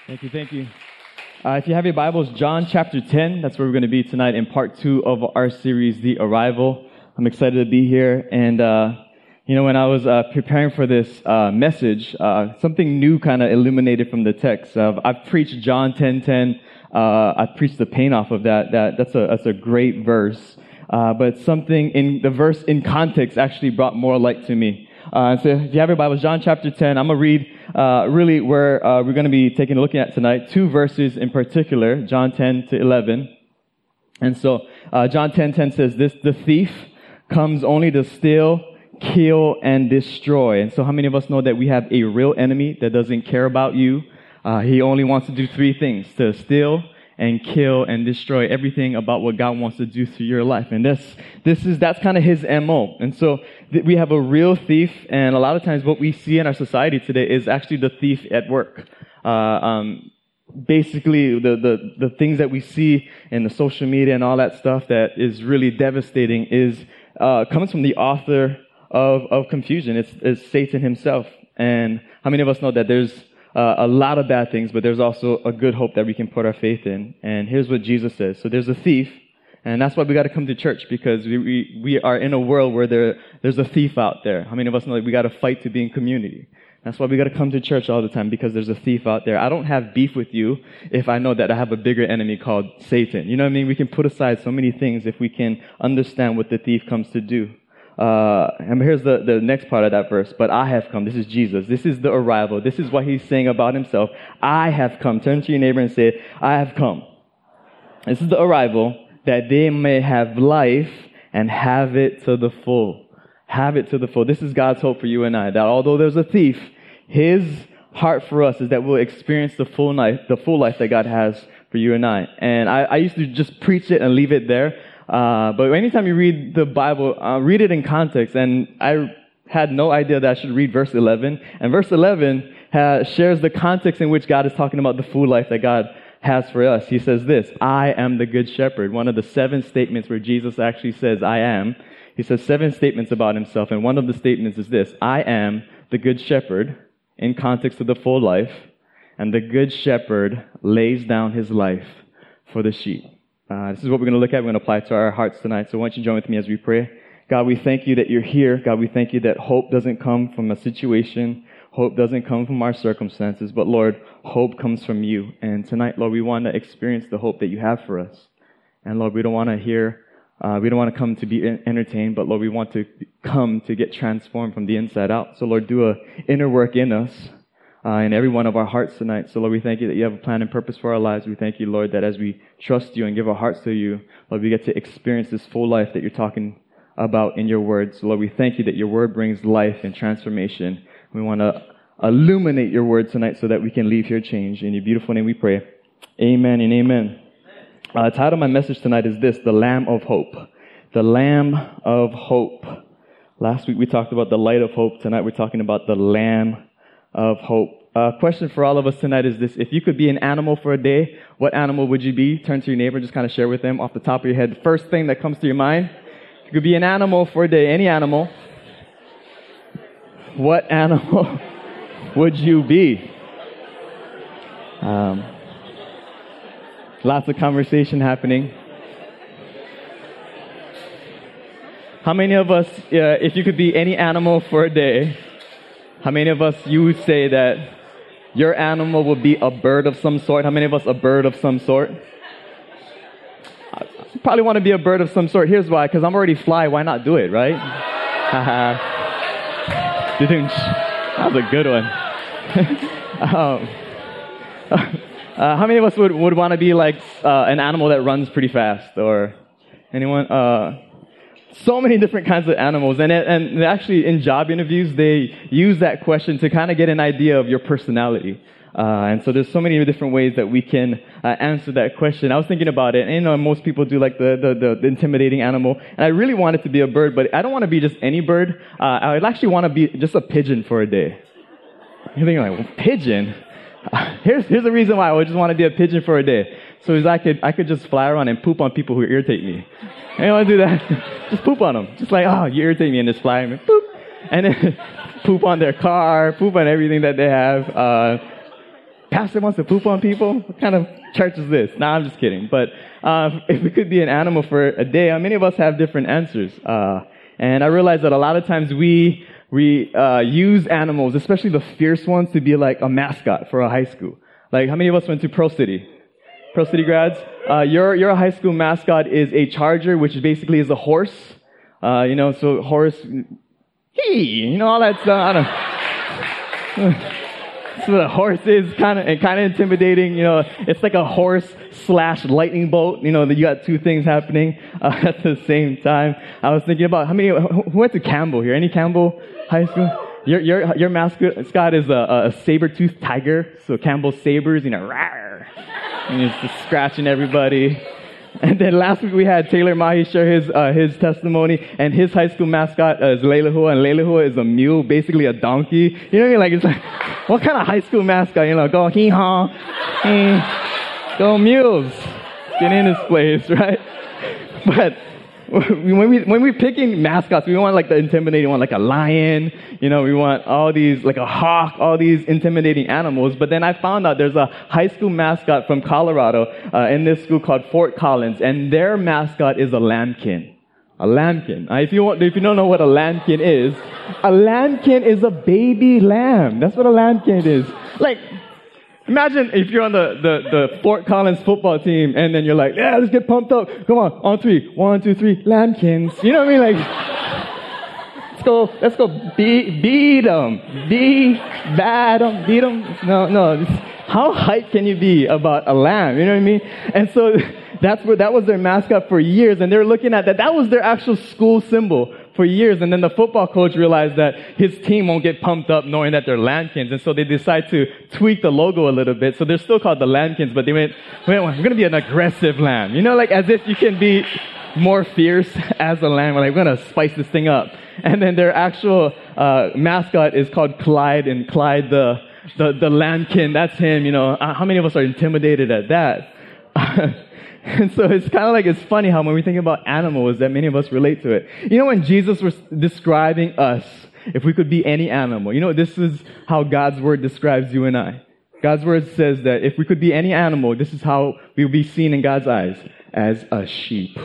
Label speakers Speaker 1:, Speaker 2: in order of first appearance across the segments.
Speaker 1: Thank you, thank you. If you have your Bibles, John chapter 10, that's where we're going to be tonight in part 2 of our series, The Arrival. I'm excited to be here. And, when I was preparing for this message, something new kind of illuminated from the text. I've preached John 10:10. I've preached the pain off of that. That's a great verse. But something in the verse in context actually brought more light to me. So if you have your Bibles, John chapter 10, I'm going to read really where we're going to be taking a look at tonight. 2 verses in particular, John 10 to 11. And so John 10:10 says this: "The thief comes only to steal, kill, and destroy." And so how many of us know that we have a real enemy that doesn't care about you? He only wants to do 3 things: to steal and kill and destroy everything about what God wants to do through your life. And that's kind of his MO. And so we have a real thief, and a lot of times what we see in our society today is actually the thief at work. Basically, the things that we see in the social media and all that stuff that is really devastating is comes from the author of confusion. It's Satan himself. And how many of us know that there's a lot of bad things, but there's also a good hope that we can put our faith in. And here's what Jesus says. So there's a thief, and that's why we got to come to church, because we are in a world where there's a thief out there. How many of us know that we got to fight to be in community? That's why we got to come to church all the time, because there's a thief out there. I don't have beef with you if I know that I have a bigger enemy called Satan. You know what I mean? We can put aside so many things if we can understand what the thief comes to do. And here's the next part of that verse. "But I have come." This is Jesus. This is the arrival. This is what he's saying about himself. I have come. Turn to your neighbor and say, "I have come." This is the arrival, that they may have life and have it to the full. Have it to the full. This is God's hope for you and I, that although there's a thief, his heart for us is that we'll experience the full life that God has for you and I. And I used to just preach it and leave it there. But anytime you read the Bible, read it in context. And I had no idea that I should read verse 11. And verse 11 shares the context in which God is talking about the full life that God has for us. He says this: "I am the good shepherd." One of the 7 statements where Jesus actually says, "I am." He says 7 statements about himself. And one of the statements is this: "I am the good shepherd," in context of the full life. "And the good shepherd lays down his life for the sheep." This is what we're going to look at. We're going to apply it to our hearts tonight. So why don't you join with me as we pray. God, we thank you that you're here. God, we thank you that hope doesn't come from a situation. Hope doesn't come from our circumstances. But Lord, hope comes from you. And tonight, Lord, we want to experience the hope that you have for us. And Lord, we don't want to come to be entertained, but Lord, we want to come to get transformed from the inside out. So Lord, do a inner work in us. In every one of our hearts tonight. So Lord, we thank you that you have a plan and purpose for our lives. We thank you, Lord, that as we trust you and give our hearts to you, Lord, we get to experience this full life that you're talking about in your word. So Lord, we thank you that your word brings life and transformation. We want to illuminate your word tonight so that we can leave here changed. In your beautiful name we pray. Amen and amen. The title of my message tonight is this: The Lamb of Hope. The Lamb of Hope. Last week we talked about the light of hope. Tonight we're talking about the Lamb of Hope. Question for all of us tonight is this: if you could be an animal for a day, what animal would you be? Turn to your neighbor, just kind of share with them off the top of your head the first thing that comes to your mind. If you could be an animal for a day, any animal, what animal would you be? Lots of conversation happening. How many of us, if you could be any animal for a day, how many of us, you would say that your animal would be a bird of some sort? How many of us a bird of some sort? I probably want to be a bird of some sort. Here's why: because I'm already fly. Why not do it, right? That was a good one. How many of us would want to be like an animal that runs pretty fast? Or anyone? So many different kinds of animals. And actually in job interviews, they use that question to kind of get an idea of your personality. And so there's so many different ways that we can answer that question. I was thinking about it, and most people do like the intimidating animal. And I really wanted to be a bird, but I don't want to be just any bird. I would actually want to be just a pigeon for a day. You're thinking like, well, pigeon? Here's the reason why I would just want to be a pigeon for a day. So is I could just fly around and poop on people who irritate me. I don't want to do that. Just poop on them. Just like, oh, you irritate me, and just fly and poop. And then poop on their car, poop on everything that they have. pastor wants to poop on people? What kind of church is this? Nah, I'm just kidding. But if we could be an animal for a day, many of us have different answers. And I realize that a lot of times we use animals, especially the fierce ones, to be like a mascot for a high school. Like, how many of us went to Pro City? Pro City grads? Your high school mascot is a charger, which basically is a horse. So horse, all that stuff. I don't So the horse is kind of intimidating. It's like a horse/lightning bolt. You got two things happening at the same time. I was thinking about who went to Campbell here? Any Campbell High School? Your mascot is a saber-toothed tiger. So Campbell sabers, rawr, and he's just scratching everybody. And then last week we had Taylor Mahi share his testimony, and his high school mascot is Leilahua, and Leilahua is a mule, basically a donkey. You know what I mean? It's like, what kind of high school mascot? Go hee-haw, go mules. Get in this place, right? But when we're picking mascots, we want like the intimidating one, like a lion. We want all these, like a hawk, all these intimidating animals. But then I found out there's a high school mascot from Colorado in this school called Fort Collins, and their mascot is a lambkin. A lambkin. If you don't know what a lambkin is a baby lamb. That's what a lambkin is. Like, imagine if you're on the Fort Collins football team, and then you're like, yeah, let's get pumped up. Come on 3. 1, 2, 3, lambkins. You know what I mean? Like, let's go beat them. Beat them. No. How hyped can you be about a lamb? You know what I mean? And so that was their mascot for years, and they were looking at that. That was their actual school symbol for years. And then the football coach realized that his team won't get pumped up knowing that they're lambkins, and so they decide to tweak the logo a little bit. So they're still called the lambkins, but they went, we're going to be an aggressive lamb. Like as if you can be more fierce as a lamb. We're going to spice this thing up. And then their actual mascot is called Clyde, and Clyde the lambkin, that's him. How many of us are intimidated at that? And so it's kind of like, it's funny how when we think about animals that many of us relate to it. When Jesus was describing us, if we could be any animal, this is how God's word describes you and I. God's word says that if we could be any animal, this is how we will be seen in God's eyes, as a sheep.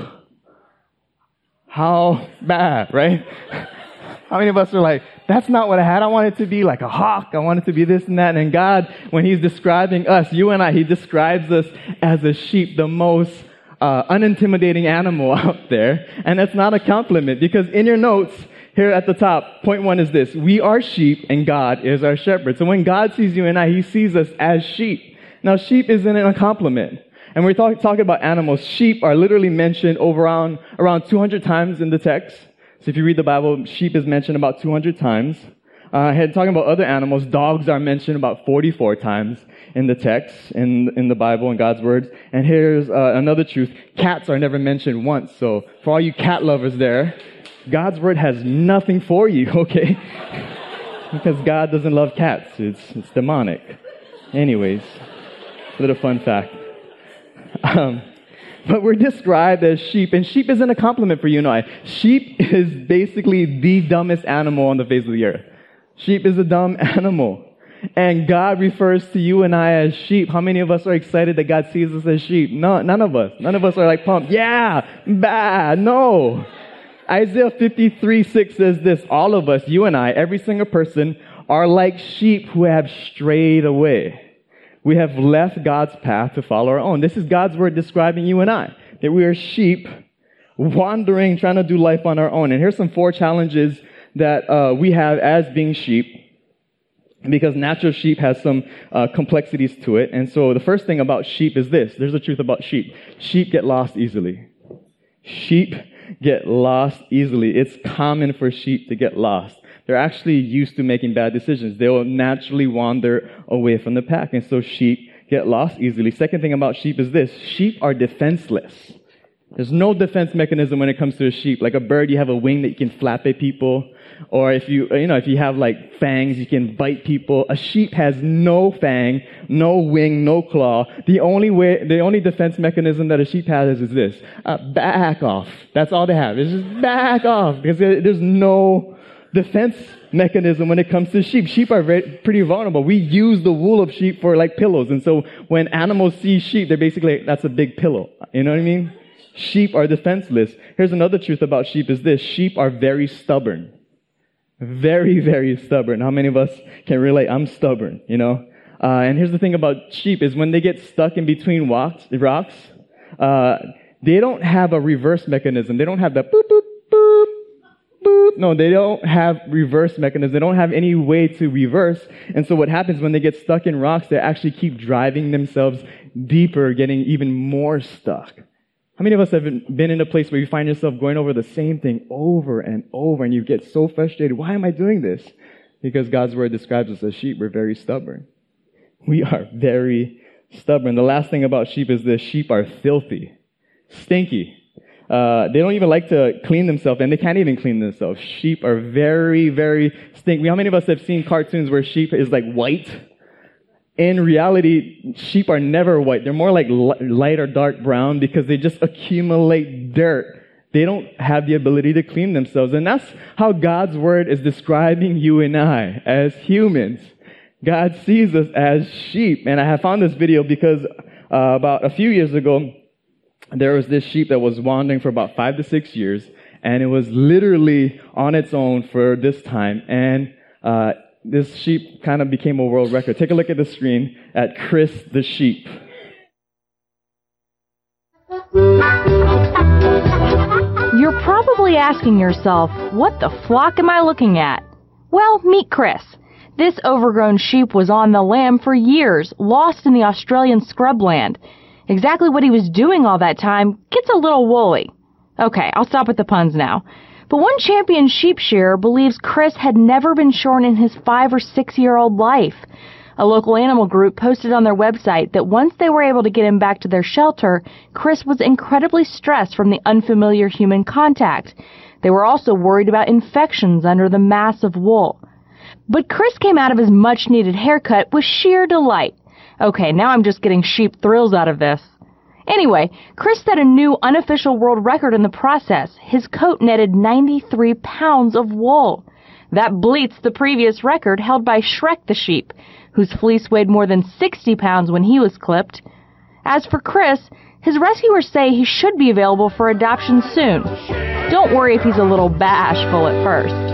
Speaker 1: How bad, right? How many of us are like, that's not what I had. I want it to be like a hawk. I want it to be this and that. And God, when he's describing us, you and I, he describes us as a sheep, the most unintimidating animal out there. And that's not a compliment, because in your notes here at the top, point 1 is this: we are sheep and God is our shepherd. So when God sees you and I, he sees us as sheep. Now, sheep isn't a compliment. And we're talking about animals. Sheep are literally mentioned around 200 times in the text. So if you read the Bible, sheep is mentioned about 200 times. Talking about other animals, dogs are mentioned about 44 times in the text, in the Bible, in God's words. And here's another truth. Cats are never mentioned once. So for all you cat lovers there, God's word has nothing for you, okay? Because God doesn't love cats. It's demonic. Anyways, a little fun fact. But we're described as sheep, and sheep isn't a compliment for you and I. Sheep is basically the dumbest animal on the face of the earth. Sheep is a dumb animal. And God refers to you and I as sheep. How many of us are excited that God sees us as sheep? No, none of us. None of us are like pumped. Yeah, bad. No. Isaiah 53:6 says this: all of us, you and I, every single person, are like sheep who have strayed away. We have left God's path to follow our own. This is God's word describing you and I, that we are sheep wandering, trying to do life on our own. And here's some 4 challenges that we have as being sheep, because natural sheep has some complexities to it. And so the first thing about sheep is this. There's the truth about sheep. Sheep get lost easily. Sheep get lost easily. It's common for sheep to get lost. They're actually used to making bad decisions. They will naturally wander away from the pack. And so sheep get lost easily. Second thing about sheep is this: sheep are defenseless. There's no defense mechanism when it comes to a sheep. Like a bird, you have a wing that you can flap at people. Or if you have like fangs, you can bite people. A sheep has no fang, no wing, no claw. The only defense mechanism that a sheep has is this: back off. That's all they have. It's just back off, because there's no defense mechanism when it comes to sheep. Sheep are pretty vulnerable. We use the wool of sheep for like pillows. And so when animals see sheep, they're basically, that's a big pillow. You know what I mean? Sheep are defenseless. Here's another truth about sheep is this. Sheep are very stubborn. Very, very stubborn. How many of us can relate? I'm stubborn, you know? And here's the thing about sheep is when they get stuck in between rocks, they don't have a reverse mechanism. They don't have the boop, boop, boop, boop. No, they don't have reverse mechanism. They don't have any way to reverse. And so what happens when they get stuck in rocks, they actually keep driving themselves deeper, getting even more stuck. How many of us have been in a place where you find yourself going over the same thing over and over and you get so frustrated? Why am I doing this? Because God's word describes us as sheep. We're very stubborn. We are very stubborn. The last thing about sheep is this. Sheep are filthy, stinky. They don't even like to clean themselves, and they can't even clean themselves. Sheep are very, very stinky. How many of us have seen cartoons where sheep is like white? In reality, sheep are never white. They're more like light or dark brown because they just accumulate dirt. They don't have the ability to clean themselves. And that's how God's word is describing you and I as humans. God sees us as sheep. And I have found this video because about a few years ago, there was this sheep that was wandering for about 5 to 6 years. And it was literally on its own for this time. And this sheep kind of became a world record. Take a look at the screen at Chris the sheep.
Speaker 2: You're probably asking yourself, what the flock am I looking at? Well, meet Chris. This overgrown sheep was on the lam for years, lost in the Australian scrubland. Exactly what he was doing all that time gets a little woolly. Okay, I'll stop with the puns now. But one champion sheep shearer believes Chris had never been shorn in his 5 or 6 year old life. A local animal group posted on their website that once they were able to get him back to their shelter, Chris was incredibly stressed from the unfamiliar human contact. They were also worried about infections under the mass of wool. But Chris came out of his much-needed haircut with sheer delight. Okay, now I'm just getting sheep thrills out of this. Anyway, Chris set a new unofficial world record in the process. His coat netted 93 pounds of wool. That bleats the previous record held by Shrek the sheep, whose fleece weighed more than 60 pounds when he was clipped. As for Chris, his rescuers say he should be available for adoption soon. Don't worry if he's a little bashful at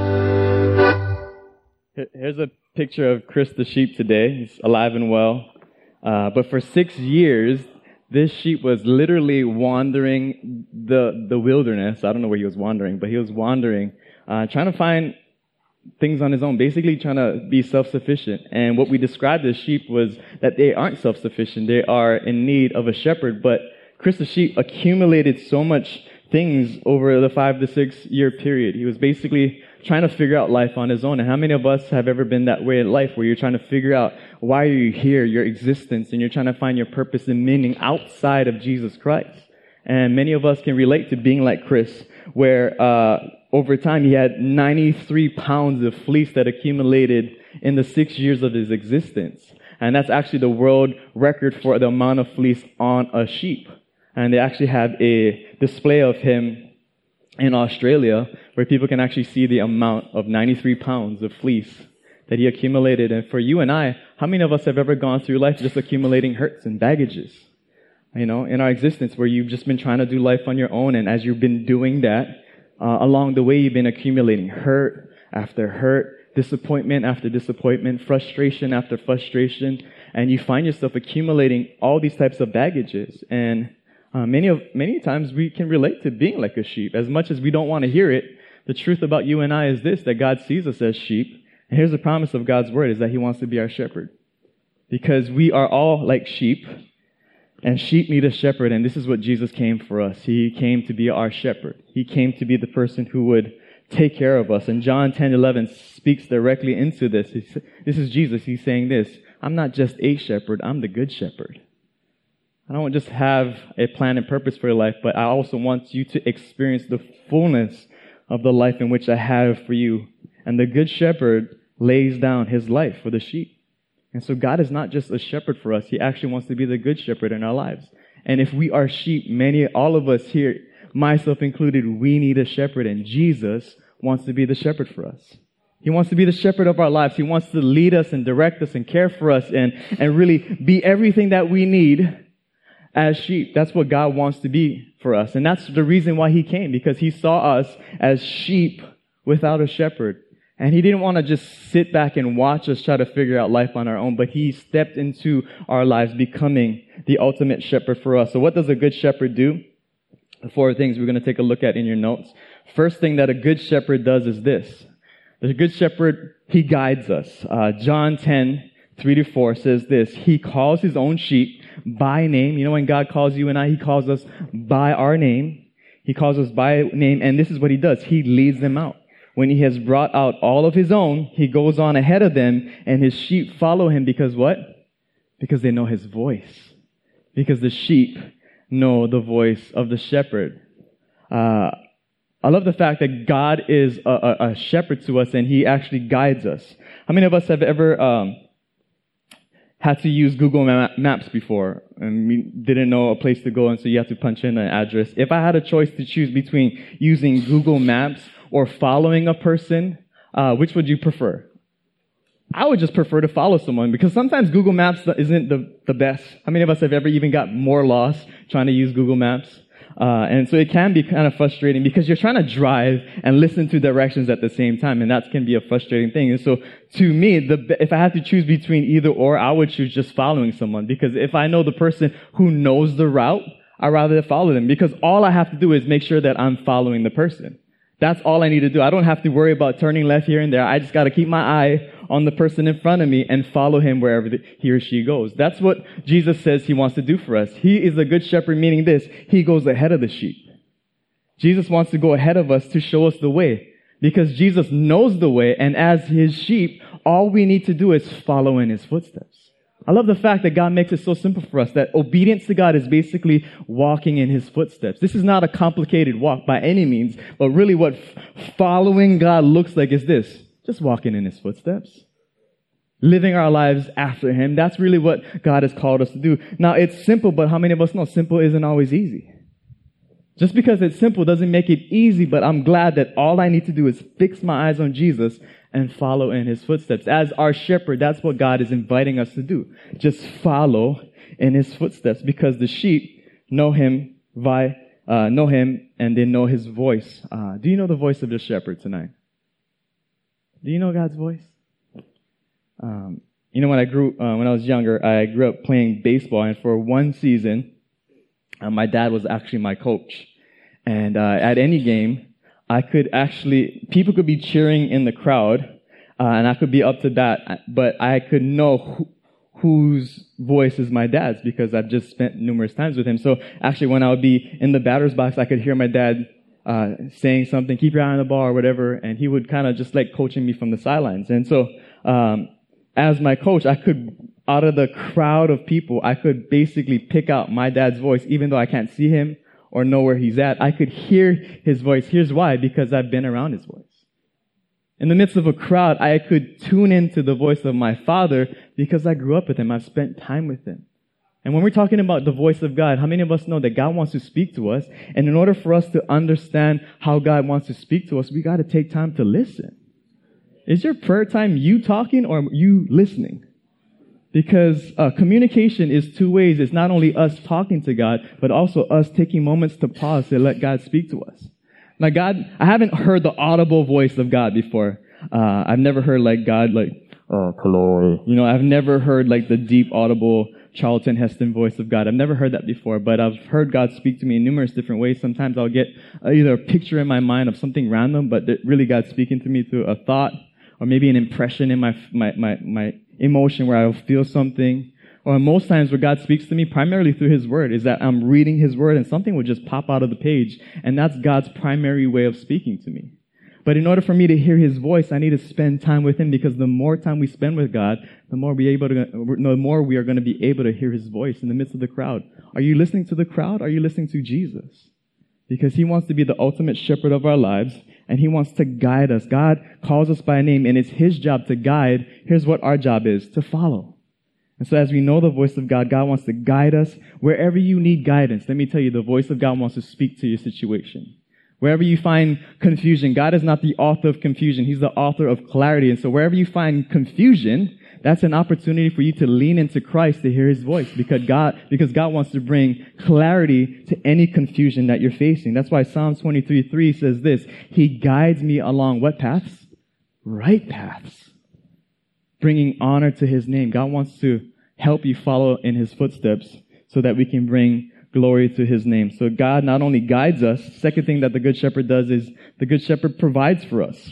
Speaker 2: first.
Speaker 1: Here's a picture of Chris the sheep today. He's alive and well. But for 6 years, this sheep was literally wandering the wilderness. I don't know where he was wandering, but he was wandering, trying to find things on his own, basically trying to be self-sufficient. And what we described as sheep was that they aren't self-sufficient. They are in need of a shepherd. But Chris the sheep accumulated so much things over the 5 to 6 year period. He was basically trying to figure out life on his own. And how many of us have ever been that way in life where you're trying to figure out why are you here, your existence, and you're trying to find your purpose and meaning outside of Jesus Christ? And many of us can relate to being like Chris, where over time he had 93 pounds of fleece that accumulated in the 6 years of his existence. And that's actually the world record for the amount of fleece on a sheep. And they actually have a display of him in Australia where people can actually see the amount of 93 pounds of fleece that he accumulated. And for you and I, how many of us have ever gone through life just accumulating hurts and baggages? You know, in our existence where you've just been trying to do life on your own, and as you've been doing that, along the way you've been accumulating hurt after hurt, disappointment after disappointment, frustration after frustration, and you find yourself accumulating all these types of baggages. And many times we can relate to being like a sheep. As much as we don't want to hear it, the truth about you and I is this, that God sees us as sheep. And here's the promise of God's word, is that he wants to be our shepherd. Because we are all like sheep, and sheep need a shepherd, and this is what Jesus came for us. He came to be our shepherd. He came to be the person who would take care of us. And John 10:11 speaks directly into this. This is Jesus. He's saying this, I'm not just a shepherd, I'm the good shepherd. I don't just have a plan and purpose for your life, but I also want you to experience the fullness of the life in which I have for you. And the good shepherd lays down his life for the sheep. And so God is not just a shepherd for us. He actually wants to be the good shepherd in our lives. And if we are sheep, all of us here, myself included, we need a shepherd, and Jesus wants to be the shepherd for us. He wants to be the shepherd of our lives. He wants to lead us and direct us and care for us and really be everything that we need as sheep. That's what God wants to be for us. And that's the reason why he came, because he saw us as sheep without a shepherd. And he didn't want to just sit back and watch us try to figure out life on our own, but he stepped into our lives, becoming the ultimate shepherd for us. So what does a good shepherd do? The 4 things we're going to take a look at in your notes. First thing that a good shepherd does is this. The good shepherd, he guides us. John 10:3-4 says this: he calls his own sheep by name. You know, when God calls you and I, he calls us by our name. He calls us by name, and this is what he does. He leads them out. When he has brought out all of his own, he goes on ahead of them, and his sheep follow him because what? Because they know his voice. Because the sheep know the voice of the shepherd. I love the fact that God is a shepherd to us, and he actually guides us. How many of us have ever had to use Google Maps before and we didn't know a place to go, and so you have to punch in an address? If I had a choice to choose between using Google Maps or following a person, which would you prefer? I would just prefer to follow someone, because sometimes Google Maps isn't the best. How many of us have ever even got more lost trying to use Google Maps? And so it can be kind of frustrating because you're trying to drive and listen to directions at the same time, and that can be a frustrating thing. And so to me, if I had to choose between either or, I would choose just following someone, because if I know the person who knows the route, I'd rather follow them, because all I have to do is make sure that I'm following the person. That's all I need to do. I don't have to worry about turning left here and there. I just got to keep my eye on the person in front of me and follow him wherever he or she goes. That's what Jesus says he wants to do for us. He is a good shepherd, meaning this: he goes ahead of the sheep. Jesus wants to go ahead of us to show us the way, because Jesus knows the way, and as his sheep, all we need to do is follow in his footsteps. I love the fact that God makes it so simple for us, that obedience to God is basically walking in his footsteps. This is not a complicated walk by any means, but really what following God looks like is this: just walking in his footsteps. Living our lives after him. That's really what God has called us to do. Now, it's simple, but how many of us know simple isn't always easy? Just because it's simple doesn't make it easy, but I'm glad that all I need to do is fix my eyes on Jesus and follow in his footsteps. As our shepherd, that's what God is inviting us to do. Just follow in his footsteps, because the sheep know him and they know his voice. Do you know the voice of the shepherd tonight? Do you know God's voice? You know, when I was younger, I grew up playing baseball, and for one season, my dad was actually my coach. And at any game, people could be cheering in the crowd, and I could be up to bat, but I could know whose voice is my dad's, because I've just spent numerous times with him. So actually, when I would be in the batter's box, I could hear my dad saying something, "Keep your eye on the ball," or whatever, and he would kind of just like coaching me from the sidelines. And so, as my coach, out of the crowd of people, I could basically pick out my dad's voice, even though I can't see him or know where he's at. I could hear his voice. Here's why: because I've been around his voice. In the midst of a crowd, I could tune into the voice of my father because I grew up with him. I've spent time with him. And when we're talking about the voice of God, how many of us know that God wants to speak to us? And in order for us to understand how God wants to speak to us, we got to take time to listen. Is your prayer time you talking or you listening? Because communication is two ways. It's not only us talking to God, but also us taking moments to pause to let God speak to us. Now, I haven't heard the audible voice of God before. I've never heard like God, like, "Oh, hello." You know, I've never heard like the deep, audible Charlton Heston voice of God. I've never heard that before, but I've heard God speak to me in numerous different ways. Sometimes I'll get either a picture in my mind of something random, but really God's speaking to me through a thought, or maybe an impression in my emotion where I'll feel something. Or most times where God speaks to me primarily through his word is that I'm reading his word and something will just pop out of the page, and that's God's primary way of speaking to me. But in order for me to hear his voice, I need to spend time with him, because the more time we spend with God, the more we are going to be able to hear his voice in the midst of the crowd. Are you listening to the crowd? Are you listening to Jesus? Because he wants to be the ultimate shepherd of our lives, and he wants to guide us. God calls us by name, and it's his job to guide. Here's what our job is: to follow. And so as we know the voice of God, God wants to guide us wherever you need guidance. Let me tell you, the voice of God wants to speak to your situation. Wherever you find confusion, God is not the author of confusion. He's the author of clarity. And so wherever you find confusion, that's an opportunity for you to lean into Christ to hear his voice, because God wants to bring clarity to any confusion that you're facing. That's why Psalm 23:3 says this: he guides me along what paths? Right paths, bringing honor to his name. God wants to help you follow in his footsteps so that we can bring glory to his name. So God not only guides us, second thing that the Good Shepherd does is the Good Shepherd provides for us.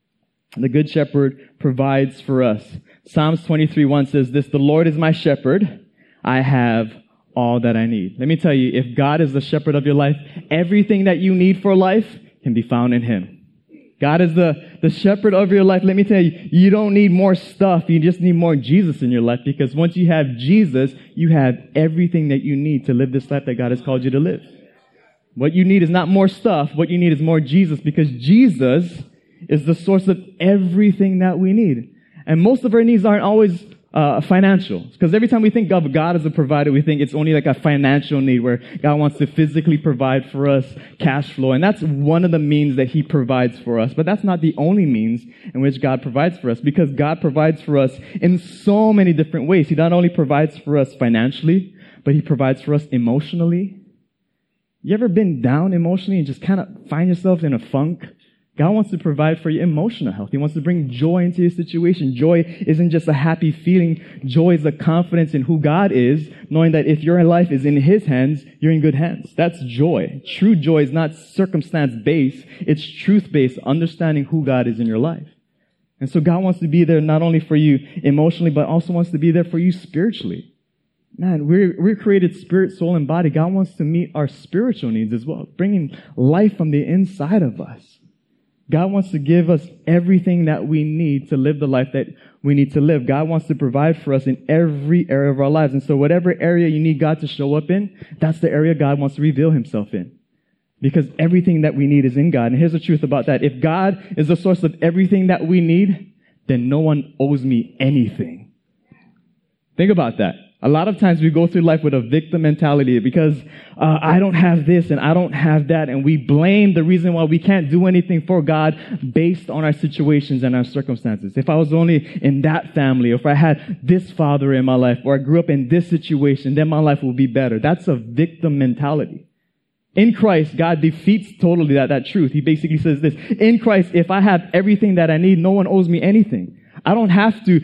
Speaker 1: The Good Shepherd provides for us. Psalms 23:1 says this: the Lord is my shepherd, I have all that I need. Let me tell you, if God is the shepherd of your life, everything that you need for life can be found in him. God is the shepherd of your life. Let me tell you, you don't need more stuff. You just need more Jesus in your life, because once you have Jesus, you have everything that you need to live this life that God has called you to live. What you need is not more stuff. What you need is more Jesus, because Jesus is the source of everything that we need. And most of our needs aren't always financial, because every time we think of God as a provider, we think it's only like a financial need where God wants to physically provide for us cash flow. And that's one of the means that he provides for us. But that's not the only means in which God provides for us, because God provides for us in so many different ways. He not only provides for us financially, but he provides for us emotionally. You ever been down emotionally and just kind of find yourself in a funk? God wants to provide for your emotional health. He wants to bring joy into your situation. Joy isn't just a happy feeling. Joy is the confidence in who God is, knowing that if your life is in his hands, you're in good hands. That's joy. True joy is not circumstance-based. It's truth-based, understanding who God is in your life. And so God wants to be there not only for you emotionally, but also wants to be there for you spiritually. Man, we're created spirit, soul, and body. God wants to meet our spiritual needs as well, bringing life from the inside of us. God wants to give us everything that we need to live the life that we need to live. God wants to provide for us in every area of our lives. And so whatever area you need God to show up in, that's the area God wants to reveal himself in. Because everything that we need is in God. And here's the truth about that. If God is the source of everything that we need, then no one owes me anything. Think about that. A lot of times we go through life with a victim mentality because I don't have this and I don't have that, and we blame the reason why we can't do anything for God based on our situations and our circumstances. If I was only in that family, or if I had this father in my life, or I grew up in this situation, then my life will be better. That's a victim mentality. In Christ, God defeats totally that truth. He basically says this: in Christ, if I have everything that I need, no one owes me anything. I don't have to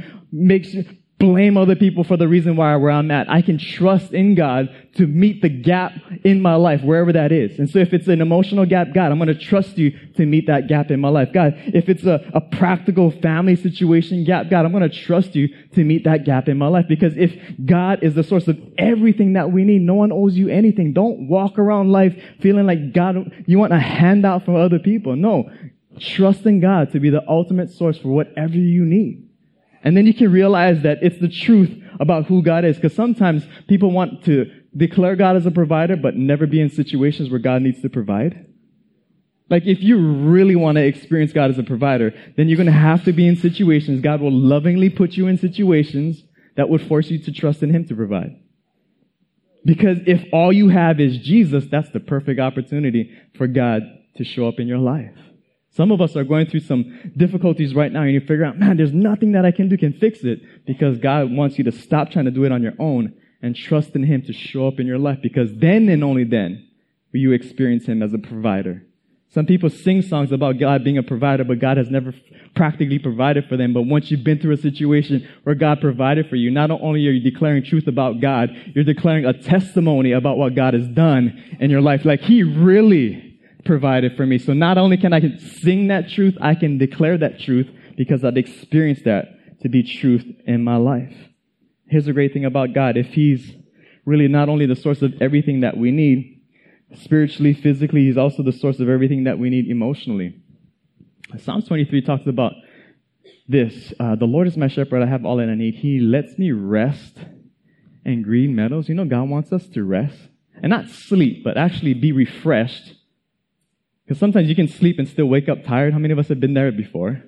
Speaker 1: blame other people for the reason where I'm at. I can trust in God to meet the gap in my life, wherever that is. And so if it's an emotional gap, God, I'm going to trust you to meet that gap in my life. God, if it's a practical family situation gap, God, I'm going to trust you to meet that gap in my life. Because if God is the source of everything that we need, no one owes you anything. Don't walk around life feeling like God, you want a handout from other people. No, trust in God to be the ultimate source for whatever you need. And then you can realize that it's the truth about who God is. Because sometimes people want to declare God as a provider, but never be in situations where God needs to provide. Like, if you really want to experience God as a provider, then you're going to have to be in situations. God will lovingly put you in situations that would force you to trust in him to provide. Because if all you have is Jesus, that's the perfect opportunity for God to show up in your life. Some of us are going through some difficulties right now, and you figure out, man, there's nothing that I can do can fix it, because God wants you to stop trying to do it on your own and trust in him to show up in your life, because then and only then will you experience him as a provider. Some people sing songs about God being a provider, but God has never practically provided for them. But once you've been through a situation where God provided for you, not only are you declaring truth about God, you're declaring a testimony about what God has done in your life. Like, he really provided for me. So not only can I sing that truth, I can declare that truth because I've experienced that to be truth in my life. Here's the great thing about God. If he's really not only the source of everything that we need, spiritually, physically, he's also the source of everything that we need emotionally. Psalms 23 talks about this. The Lord is my shepherd, I have all that I need. He lets me rest in green meadows. You know, God wants us to rest. And not sleep, but actually be refreshed. Because sometimes you can sleep and still wake up tired. How many of us have been there before?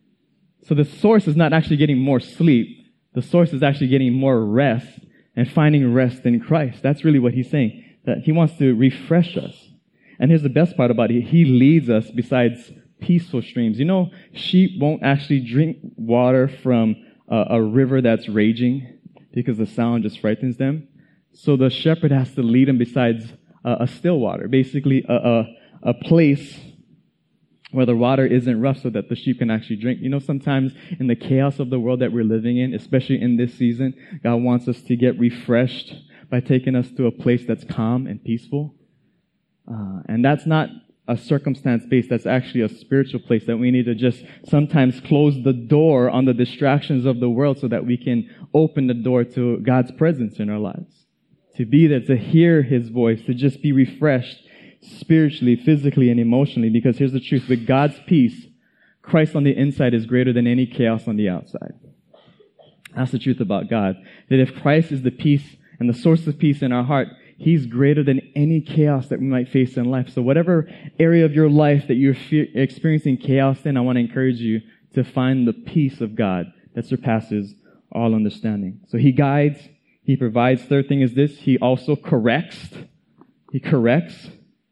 Speaker 1: So the source is not actually getting more sleep. The source is actually getting more rest and finding rest in Christ. That's really what he's saying, that he wants to refresh us. And here's the best part about it. He leads us besides peaceful streams. You know, sheep won't actually drink water from a river that's raging because the sound just frightens them. So the shepherd has to lead them besides a still water, basically a place where the water isn't rough so that the sheep can actually drink. You know, sometimes in the chaos of the world that we're living in, especially in this season, God wants us to get refreshed by taking us to a place that's calm and peaceful. And that's not a circumstance-based, that's actually a spiritual place that we need to just sometimes close the door on the distractions of the world so that we can open the door to God's presence in our lives. To be there, to hear His voice, to just be refreshed spiritually, physically, and emotionally. Because here's the truth. With God's peace, Christ on the inside is greater than any chaos on the outside. That's the truth about God. That if Christ is the peace and the source of peace in our heart, He's greater than any chaos that we might face in life. So whatever area of your life that you're experiencing chaos in, I want to encourage you to find the peace of God that surpasses all understanding. So He guides, He provides. Third thing is this, He also corrects. He corrects.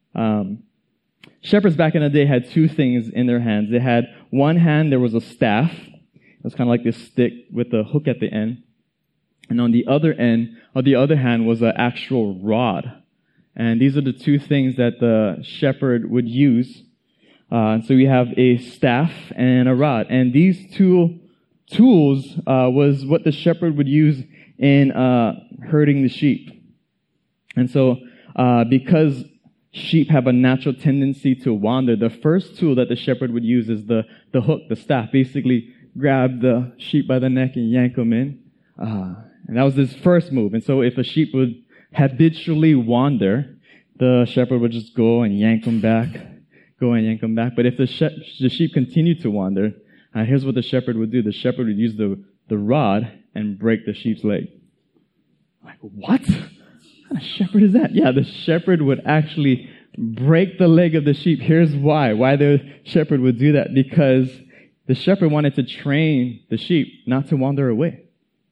Speaker 1: Shepherds back in the day had two things in their hands. They had one hand, there was a staff. It was kind of like this stick with a hook at the end. And on the other end, or the other hand, was an actual rod. And these are the two things that the shepherd would use. So we have a staff and a rod. And these two tools was what the shepherd would use in herding the sheep. And so because sheep have a natural tendency to wander, the first tool that the shepherd would use is the hook, the staff. Basically, grab the sheep by the neck and yank them in. And that was his first move. And so if a sheep would habitually wander, the shepherd would just go and yank them back, go and yank them back. But if the sheep continued to wander, here's what the shepherd would do. The shepherd would use the rod and break the sheep's leg. Like, what? What kind of shepherd is that? Yeah, the shepherd would actually break the leg of the sheep. Here's why the shepherd would do that. Because the shepherd wanted to train the sheep not to wander away.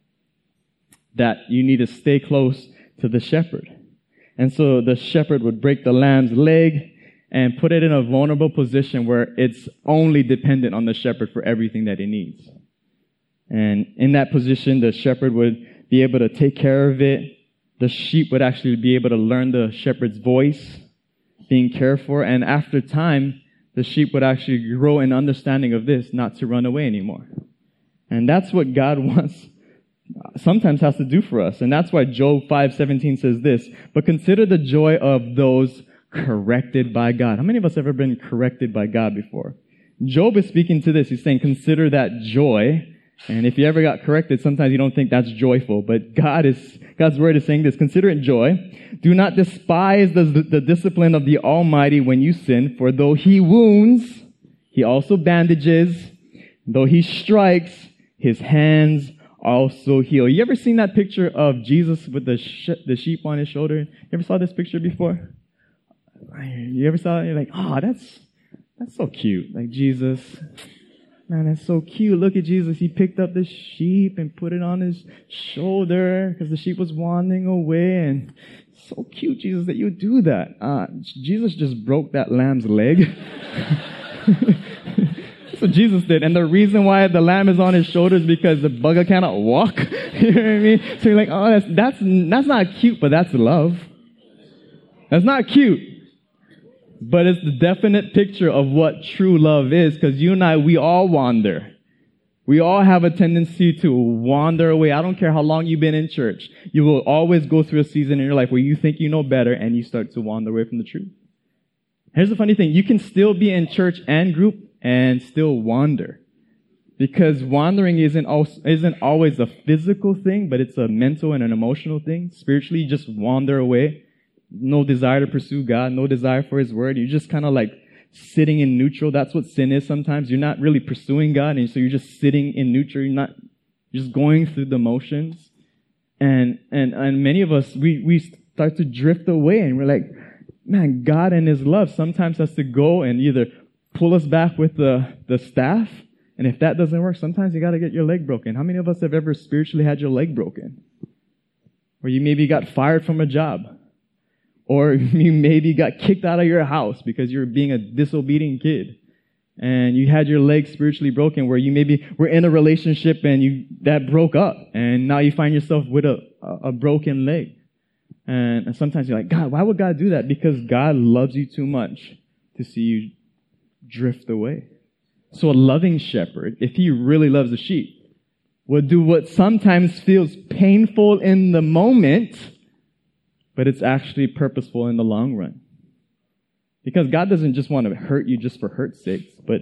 Speaker 1: That you need to stay close to the shepherd. And so the shepherd would break the lamb's leg and put it in a vulnerable position where it's only dependent on the shepherd for everything that it needs. And in that position, the shepherd would be able to take care of it. The sheep would actually be able to learn the shepherd's voice, being cared for. And after time, the sheep would actually grow in understanding of this, not to run away anymore. And that's what God sometimes has to do for us. And that's why Job 5:17 says this, but consider the joy of those corrected by God. How many of us have ever been corrected by God before? Job is speaking to this. He's saying, consider that joy. And if you ever got corrected, sometimes you don't think that's joyful. But God's word is saying this, consider it joy. Do not despise the discipline of the Almighty when you sin, for though He wounds, He also bandages. Though He strikes, His hands also heal. You ever seen that picture of Jesus with the sheep on His shoulder? You ever saw this picture before? You ever saw it? You're like, oh, that's so cute. Like Jesus, man, that's so cute. Look at Jesus. He picked up the sheep and put it on His shoulder because the sheep was wandering away. And so cute, Jesus, that you do that. Jesus just broke that lamb's leg. That's what Jesus did. And the reason why the lamb is on His shoulders is because the bugger cannot walk. You know what I mean? So you're like, oh, that's not cute, but that's love. That's not cute. But it's the definite picture of what true love is, because you and I, we all wander. We all have a tendency to wander away. I don't care how long you've been in church. You will always go through a season in your life where you think you know better and you start to wander away from the truth. Here's the funny thing. You can still be in church and group and still wander. Because wandering isn't always a physical thing, but it's a mental and an emotional thing. Spiritually, you just wander away. No desire to pursue God, no desire for His word. You're just kind of like sitting in neutral. That's what sin is sometimes. You're not really pursuing God, and so you're just sitting in neutral. You're just going through the motions. And many of us, we start to drift away, and we're like, man, God and His love sometimes has to go and either pull us back with the staff, and if that doesn't work, sometimes you got to get your leg broken. How many of us have ever spiritually had your leg broken? Or you maybe got fired from a job. Or you maybe got kicked out of your house because you were being a disobedient kid. And you had your leg spiritually broken, where you maybe were in a relationship and that broke up. And now you find yourself with a broken leg. And sometimes you're like, God, why would God do that? Because God loves you too much to see you drift away. So a loving shepherd, if he really loves the sheep, will do what sometimes feels painful in the moment, but it's actually purposeful in the long run. Because God doesn't just want to hurt you just for hurt's sake. But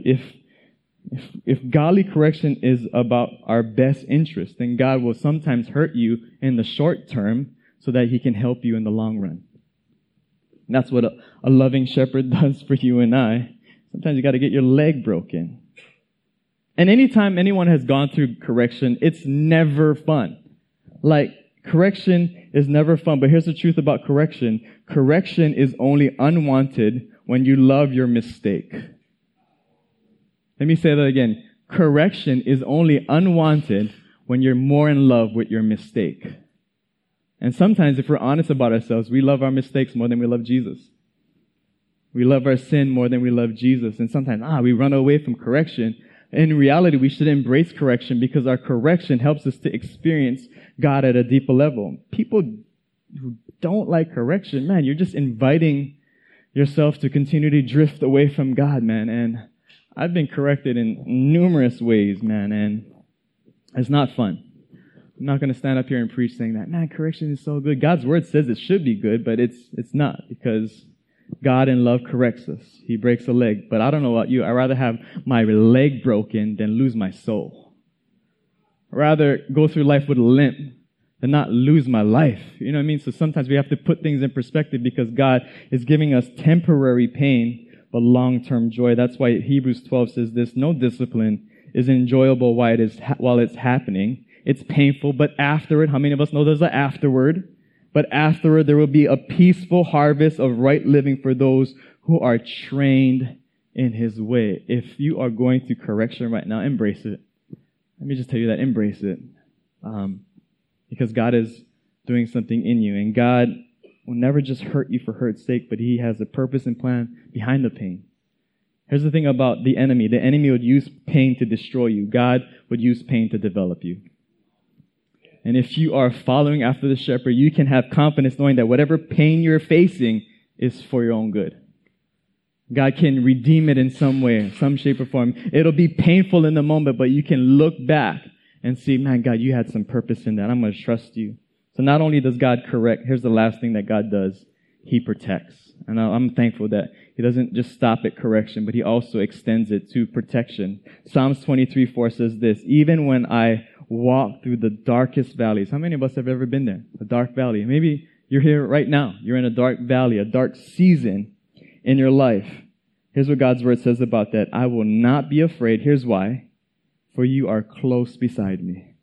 Speaker 1: if godly correction is about our best interest, then God will sometimes hurt you in the short term so that he can help you in the long run. And that's what a loving shepherd does for you and I. Sometimes you got to get your leg broken. And anytime anyone has gone through correction, it's never fun. Like, correction is never fun. But here's the truth about correction. Correction is only unwanted when you love your mistake. Let me say that again. Correction is only unwanted when you're more in love with your mistake. And sometimes, if we're honest about ourselves, we love our mistakes more than we love Jesus. We love our sin more than we love Jesus. And sometimes, we run away from correction. In reality, we should embrace correction because our correction helps us to experience God at a deeper level. People who don't like correction, man, you're just inviting yourself to continually drift away from God, man. And I've been corrected in numerous ways, man, and it's not fun. I'm not going to stand up here and preach saying that, man, correction is so good. God's word says it should be good, but it's not, because God in love corrects us. He breaks a leg. But I don't know about you. I'd rather have my leg broken than lose my soul. I'd rather go through life with a limp than not lose my life. You know what I mean? So sometimes we have to put things in perspective because God is giving us temporary pain, but long-term joy. That's why Hebrews 12 says this: no discipline is enjoyable while it's happening. It's painful, but afterward, how many of us know there's an afterward? But afterward, there will be a peaceful harvest of right living for those who are trained in his way. If you are going through correction right now, embrace it. Let me just tell you that, embrace it. Because God is doing something in you. And God will never just hurt you for hurt's sake, but he has a purpose and plan behind the pain. Here's the thing about the enemy. The enemy would use pain to destroy you. God would use pain to develop you. And if you are following after the shepherd, you can have confidence knowing that whatever pain you're facing is for your own good. God can redeem it in some way, some shape or form. It'll be painful in the moment, but you can look back and see, man, God, you had some purpose in that. I'm going to trust you. So not only does God correct, here's the last thing that God does. He protects. And I'm thankful that he doesn't just stop at correction, but he also extends it to protection. Psalms 23:4 says this: even when I walk through the darkest valleys. How many of us have ever been there? A dark valley. Maybe you're here right now. You're in a dark valley, a dark season in your life. Here's what God's word says about that. I will not be afraid. Here's why. For you are close beside me.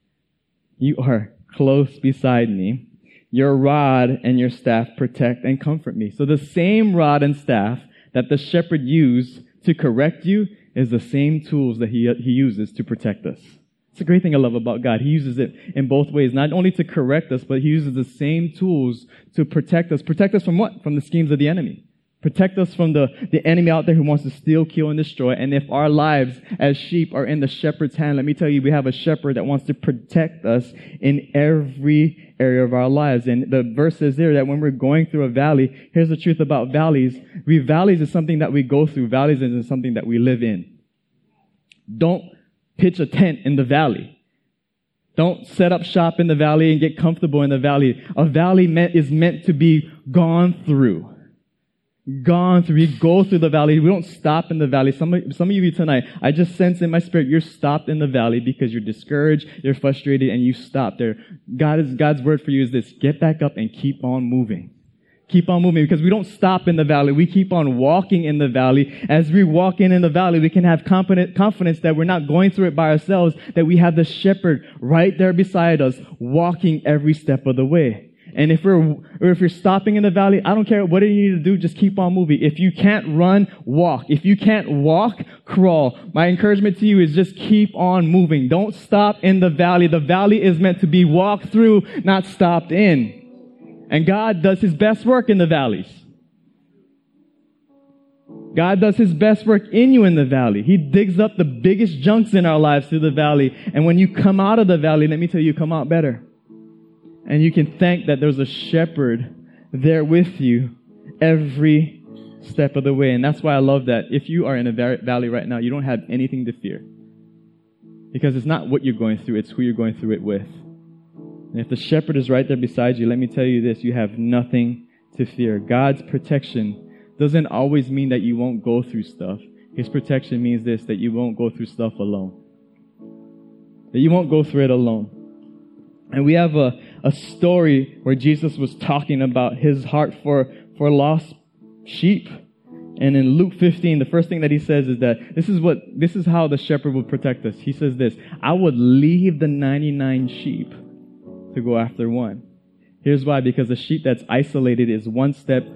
Speaker 1: You are close beside me. Your rod and your staff protect and comfort me. So the same rod and staff that the shepherd used to correct you is the same tools that he uses to protect us. It's a great thing I love about God. He uses it in both ways, not only to correct us, but he uses the same tools to protect us. Protect us from what? From the schemes of the enemy. Protect us from the enemy out there who wants to steal, kill, and destroy. And if our lives as sheep are in the shepherd's hand, let me tell you, we have a shepherd that wants to protect us in every area of our lives. And the verse says there that when we're going through a valley, here's the truth about valleys. Valleys is something that we go through. Valleys isn't something that we live in. Don't pitch a tent in the valley. Don't set up shop in the valley and get comfortable in the valley. A valley is meant to be gone through. Gone through. We go through the valley. We don't stop in the valley. Some of you tonight, I just sense in my spirit, you're stopped in the valley because you're discouraged, you're frustrated, and you stop there. God's word for you is this: get back up and keep on moving. Keep on moving, because we don't stop in the valley. We keep on walking in the valley. As we walk in the valley, we can have confidence that we're not going through it by ourselves, that we have the shepherd right there beside us, walking every step of the way. And if you're stopping in the valley, I don't care what you need to do, just keep on moving. If you can't run, walk. If you can't walk, crawl. My encouragement to you is just keep on moving. Don't stop in the valley. The valley is meant to be walked through, not stopped in. And God does his best work in the valleys. God does his best work in you in the valley. He digs up the biggest junks in our lives through the valley. And when you come out of the valley, let me tell you, you come out better. And you can thank that there's a shepherd there with you every step of the way. And that's why I love that if you are in a valley right now, you don't have anything to fear. Because it's not what you're going through, it's who you're going through it with. And if the shepherd is right there beside you, let me tell you this, you have nothing to fear. God's protection doesn't always mean that you won't go through stuff. His protection means this, that you won't go through stuff alone. That you won't go through it alone. And we have a story where Jesus was talking about his heart for lost sheep. And in Luke 15, the first thing that he says is that this is how the shepherd will protect us. He says this, I would leave the 99 sheep to go after one. Here's why, because a sheep that's isolated is one step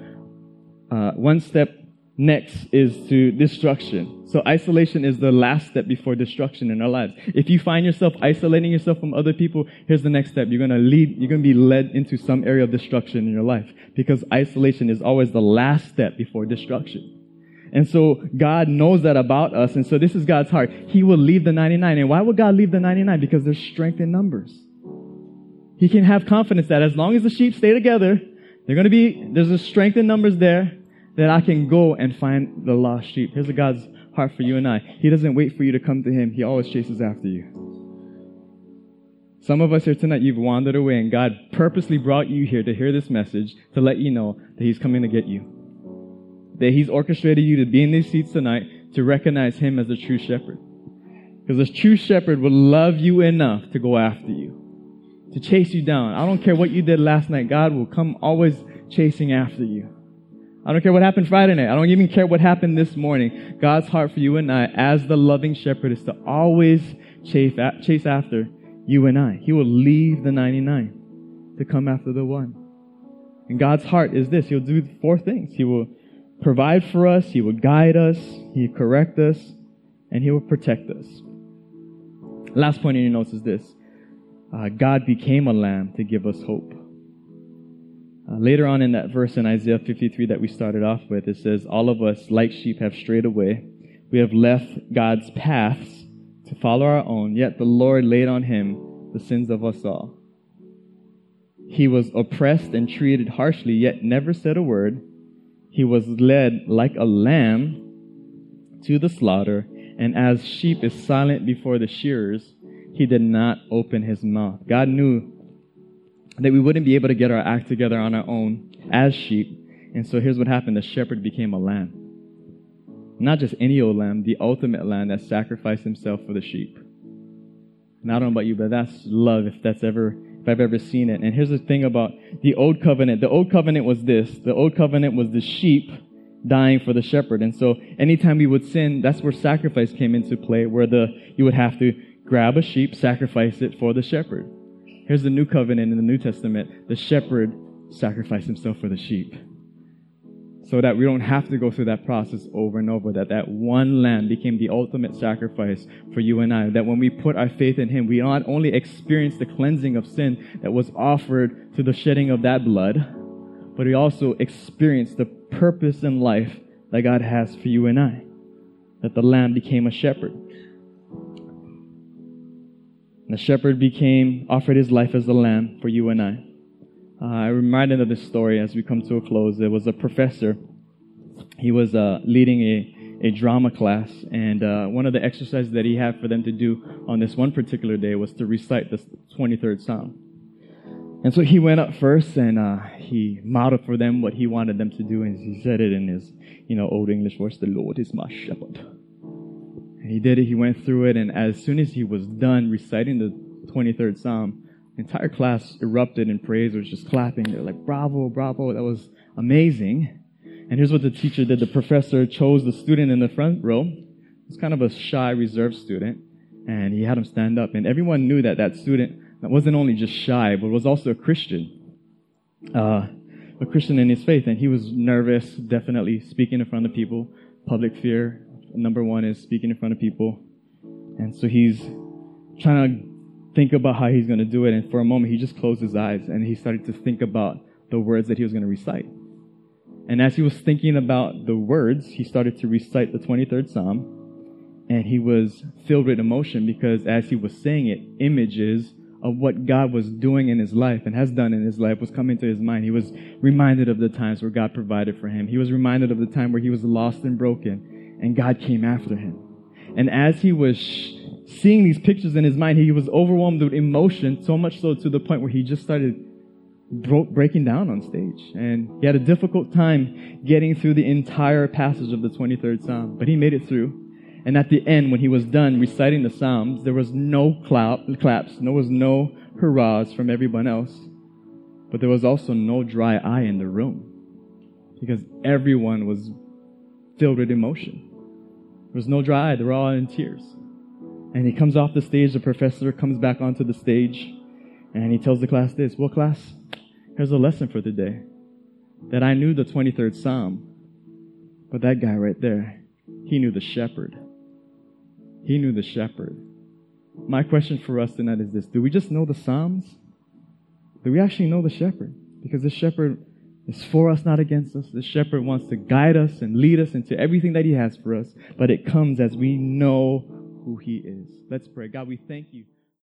Speaker 1: next is to destruction. So isolation is the last step before destruction in our lives. If you find yourself isolating yourself from other people, here's the next step. You're going to be led into some area of destruction in your life, because isolation is always the last step before destruction. And so God knows that about us. And so this is God's heart. He will leave the 99. And why would God leave the 99? Because there's strength in numbers. He can have confidence that as long as the sheep stay together, there's a strength in numbers there, that I can go and find the lost sheep. Here's God's heart for you and I. He doesn't wait for you to come to him. He always chases after you. Some of us here tonight, you've wandered away, and God purposely brought you here to hear this message, to let you know that he's coming to get you. That he's orchestrated you to be in these seats tonight to recognize him as the true shepherd. Because the true shepherd will love you enough to go after you, to chase you down. I don't care what you did last night. God will come always chasing after you. I don't care what happened Friday night. I don't even care what happened this morning. God's heart for you and I, as the loving shepherd, is to always chase after you and I. He will leave the 99 to come after the one. And God's heart is this. He'll do 4 things. He will provide for us. He will guide us. He will correct us. And he will protect us. Last point in your notes is this. God became a lamb to give us hope. Later on in that verse in Isaiah 53 that we started off with, it says, all of us, like sheep, have strayed away. We have left God's paths to follow our own, yet the Lord laid on him the sins of us all. He was oppressed and treated harshly, yet never said a word. He was led like a lamb to the slaughter, and as sheep is silent before the shearers, he did not open his mouth. God knew that we wouldn't be able to get our act together on our own as sheep. And so here's what happened. The shepherd became a lamb. Not just any old lamb, the ultimate lamb that sacrificed himself for the sheep. And I don't know about you, but that's love if I've ever seen it. And here's the thing about the old covenant. The old covenant was this. The old covenant was the sheep dying for the shepherd. And so anytime we would sin, that's where sacrifice came into play, where you would have to grab a sheep, sacrifice it for the shepherd. Here's the new covenant in the New Testament. The shepherd sacrificed himself for the sheep, so that we don't have to go through that process over and over, that one lamb became the ultimate sacrifice for you and I, that when we put our faith in him, we not only experience the cleansing of sin that was offered through the shedding of that blood, but we also experience the purpose in life that God has for you and I, that the lamb became a shepherd. The shepherd offered his life as a lamb for you and I. I'm reminded of this story as we come to a close. There was a professor. He was leading a drama class, and one of the exercises that he had for them to do on this one particular day was to recite the 23rd Psalm. And so he went up first, and he modeled for them what he wanted them to do, and he said it in his, old English voice, "The Lord is my shepherd." And he did it. He went through it, and as soon as he was done reciting the 23rd Psalm, the entire class erupted in praise. It was just clapping. They're like, "Bravo, bravo, that was amazing." And here's what the teacher did. The professor chose the student in the front row. He was kind of a shy, reserved student, and he had him stand up. And everyone knew that student wasn't only just shy, but was also a Christian in his faith. And he was nervous, definitely speaking in front of people. Public fear, number one, is speaking in front of people. And so he's trying to think about how he's going to do it. And for a moment, he just closed his eyes and he started to think about the words that he was going to recite. And as he was thinking about the words, he started to recite the 23rd Psalm. And he was filled with emotion because as he was saying it, images of what God was doing in his life and has done in his life was coming to his mind. He was reminded of the times where God provided for him. He was reminded of the time where he was lost and broken and God came after him. And as he was seeing these pictures in his mind, he was overwhelmed with emotion, so much so to the point where he just started breaking down on stage. And he had a difficult time getting through the entire passage of the 23rd Psalm, but he made it through. And at the end, when he was done reciting the Psalms, there was no claps, there was no hurrahs from everyone else. But there was also no dry eye in the room because everyone was filled with emotion. There was no dry eye. They were all in tears. And he comes off the stage. The professor comes back onto the stage and he tells the class this: well, class, here's a lesson for today. That I knew the 23rd Psalm, but that guy right there, he knew the shepherd. He knew the shepherd. My question for us tonight is this: do we just know the Psalms? Do we actually know the shepherd? Because the shepherd is for us, not against us. The shepherd wants to guide us and lead us into everything that he has for us, but it comes as we know who he is. Let's pray. God, we thank you